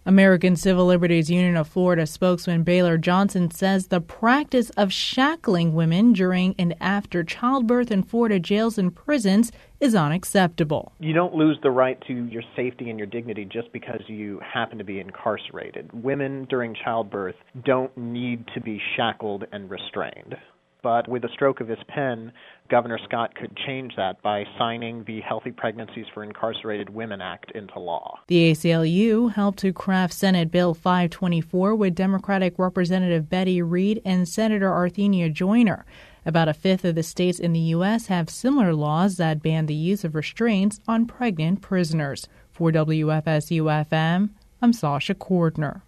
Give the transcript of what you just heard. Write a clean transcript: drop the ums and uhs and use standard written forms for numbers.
American Civil Liberties Union of Florida spokesman Baylor Johnson says the practice of shackling women during and after childbirth in Florida jails and prisons is unacceptable. You don't lose the right to your safety and your dignity just because you happen to be incarcerated. Women during childbirth don't need to be shackled and restrained. But with a stroke of his pen, Governor Scott could change that by signing the Healthy Pregnancies for Incarcerated Women Act into law. The ACLU helped to craft Senate Bill 524 with Democratic Representative Betty Reed and Senator Arthenia Joyner. About a fifth of the states in the U.S. have similar laws that ban the use of restraints on pregnant prisoners. For WFSU-FM, I'm Sasha Cordner.